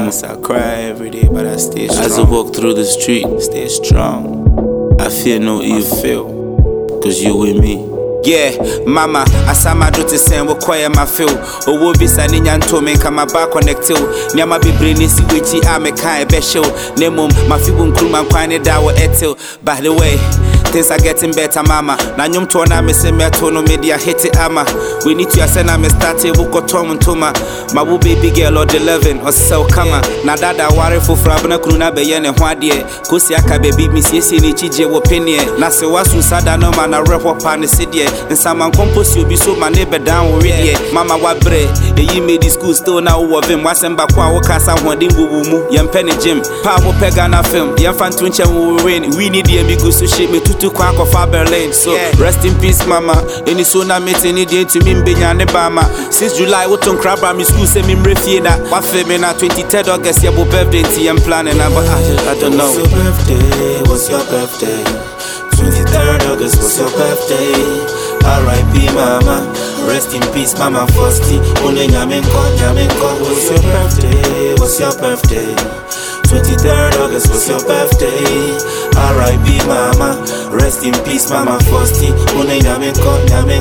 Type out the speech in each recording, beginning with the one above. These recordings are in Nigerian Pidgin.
Sometimes I cry every day, but I stay strong. As I walk through the street, stay strong. I fear no evil, cause you with me. Yeah, mama, asama do to send what quiet my feel. O wo visa ni nyanto me kama ba connect you. Nyama be brain si wechi ame kai be show. Nemum my fibu nkruma kwane da wo etil. By the way, things are getting better, mama. Na nyum to na me se me to no media hit it ama. We need to ascend na me start table ko tom ntoma. My wo baby girl or 11 or so kama. Na dada ware fo frabna kruna be ye ne ho ade. Kosi aka baby mi siesie ni chije wo penie. Na se wasu sada no man na rep up an sidie. And some compose you be so my neighbor down already. Mama wabre, you made the school still now of him. Wasn't back one cast out one dingo mu. Yam penny Jim, Pavo Pegana film. Yam fan tuncha will win. We need the amigo to shape me to quack of Berlin. So rest in peace, mama. Any sooner meeting idiot to me Benyan Bama. Since July, what on crab my school semi refina. What filming at 23rd August, your birthday, and planning. I don't know. What's your birthday? 23rd August was your birthday. R.I.P. mama, rest in peace mama Fosti. Only Nyamenko, what's your birthday? What's your birthday? 23rd August was your birthday. R.I.P. mama, rest in peace mama Fosti. Only Nyamenko,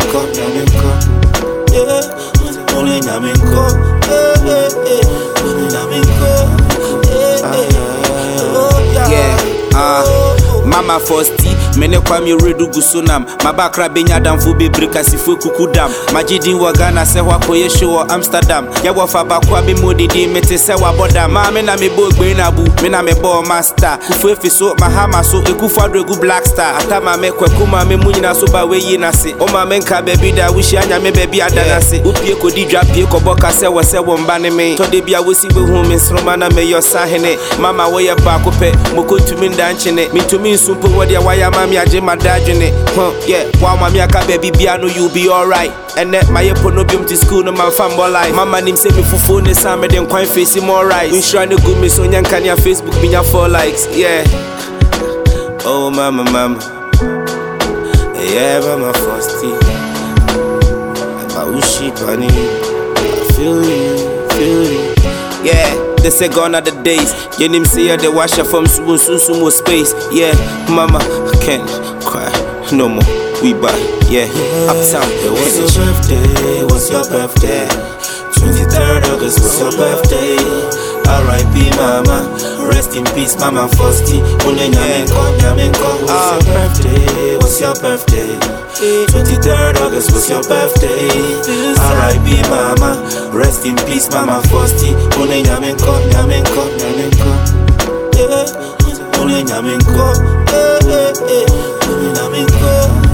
yeah. Only Nyamenko, only Nyamenko, yeah. Mama Fosti, mene kwa mi redu gusunam. Mabakra benya damfu bebre kasifu kukudam. Majidi wa Ghana se wakoye show Amsterdam. Ya wafa bakwa be modidi mete se waboda. Ma me na me bo gbe na bu, me na me bo master. Kufu efiso mahama so ekufu adregu black star. Atama me kwekuma me munyina so ba we yi na se. O ma me nka baby da wishi anya me baby adana se. Upie kodi dwa pie ko boka se wo se wo mba ne me. To de bia wosi be hu me sroma na me yo sahene. Mama wo ye ba ko pe, moko tumi ndanchene. Me tumi Super what ya why mammy aje my dad in it. Yeah, while mammy aka baby piano you'll be alright. And that my eponobium to school no my family life. Mama name say me for phone this time and then quite face him alright. We trying to go me so young can your Facebook me 4 likes. Yeah. Oh mama. Yeah, mama Fosti. About she bunny. I feel you. Yeah. They say gone are the days. You name say the washer from sumo space. Yeah, mama, I can't cry no more. We buy, yeah, uptown. What's your birthday? 23rd August was your birthday. R.I.P. mama, rest in peace mama Fosti. Only Nyamenko, what's your birthday? 23rd August was your birthday. R.I.P. mama, rest in peace mama Fosti. Only Nyamenko, yeah. Only Nyamenko, only Nyamenko.